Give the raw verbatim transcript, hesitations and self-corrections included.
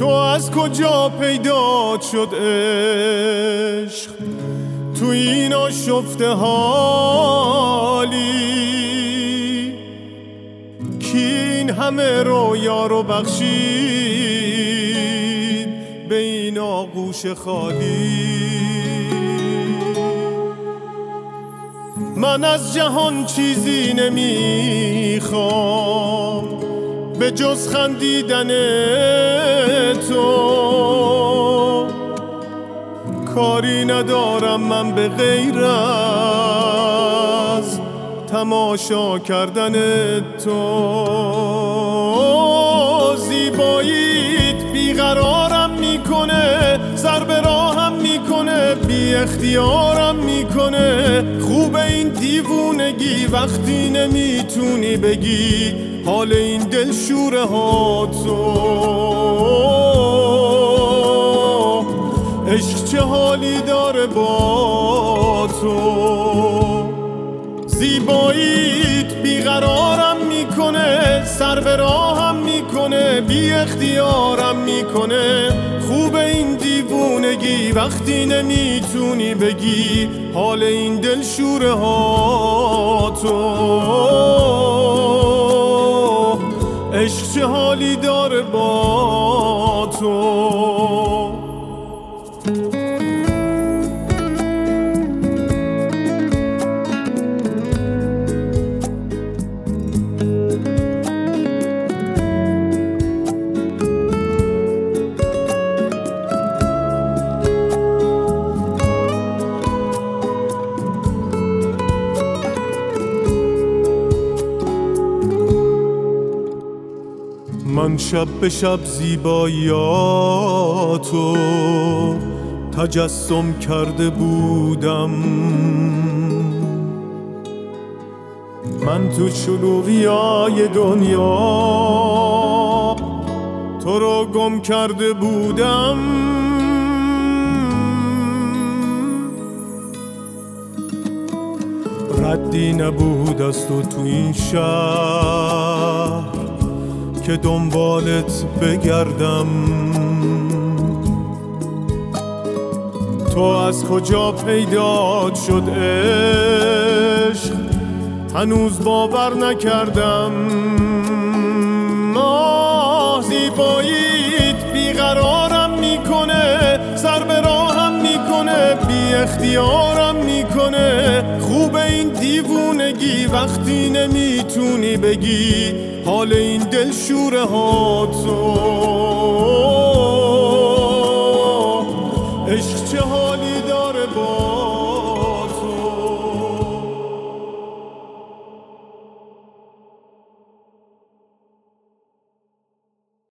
تو از کجا پیدا شد عشق تو این آشفته حالی کی این همه رویا رو بخشید به این آغوش خالی. من از جهان چیزی نمیخوام به جز خندیدن تو، کاری ندارم من به غیر از تماشا کردن تو. زیباییت بیقرارم میکنه، سر به راهم میکنه، بی اختیارم میکنه. خوب این دیوونگی وقتی نمیتونی بگی حال این دل شوره ها تو. عشق چه حالی داره با تو. زیباییت بیقرارم میکنه، سر به راهم میکنه، بی اختیارم میکنه. خوب این دیوونگی وقتی نمیتونی بگی حال این دل شوره ها تو. عشق چه حالی داره با تو. من شب به شب زیباییاتو تجسم کرده بودم، من تو شلوغیای دنیا تو رو گم کرده بودم. ردی نبود از تو تو این شهر که دنبالت بگردم. تو از کجا پیدا شد عشق هنوز باور نکردم. آه زیباییت بیقرارم میکنه، سر به راهم میکنه، بی اختیارم میکنه. خوب این دیوونگی وقتی نمیتونی بگی حال این دل شوره ها تو. عشق چه